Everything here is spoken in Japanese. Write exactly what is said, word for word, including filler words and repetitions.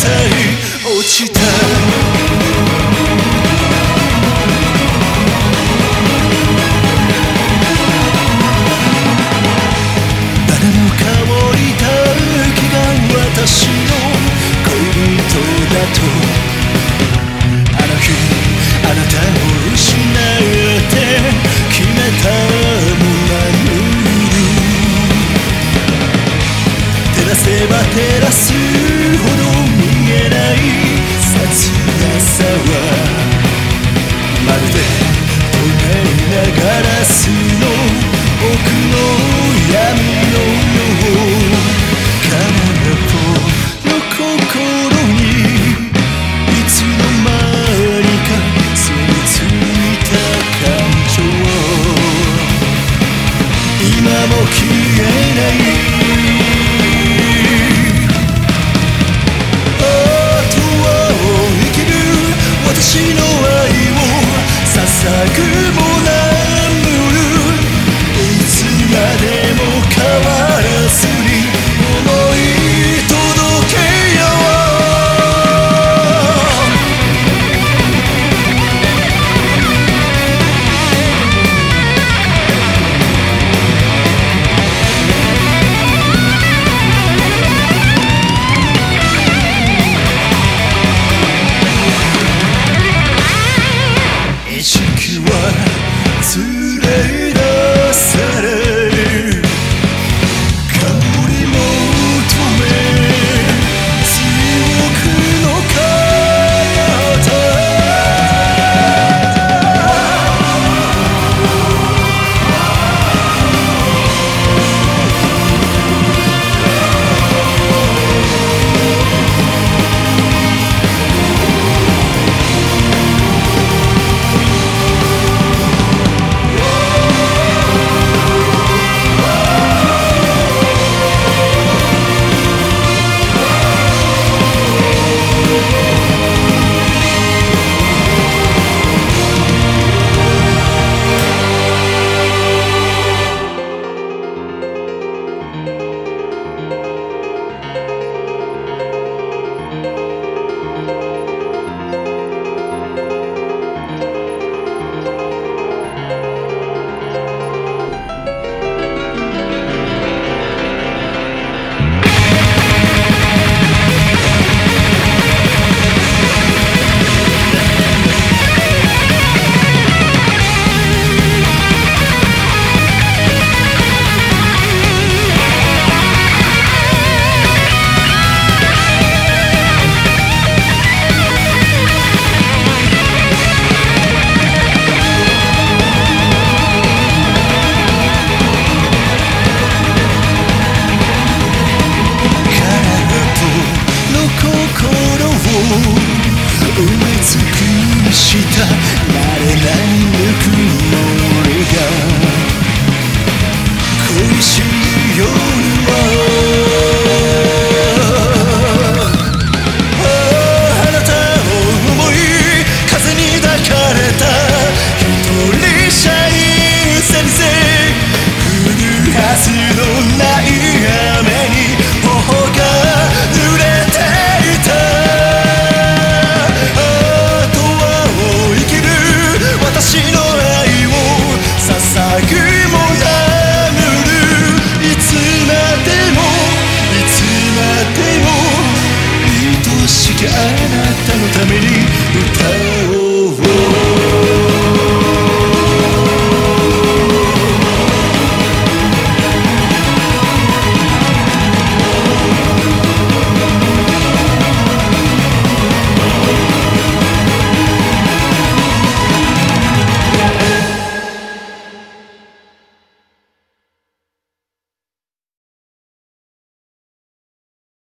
い落ちたバラの香りだけが私の恋人だとあの日あなたを失って決めたのなの照らせば照らすほど見えない切なさはまるで透明なガラスの奥の闇のよう空っぽの心にいつの間にか住み着いた感情今も消えない私の愛を捧ぐもなむいつまでも変わらずに思い届けよ意識は連れ出される香り求め強くの体埋め尽くした慣れないぬく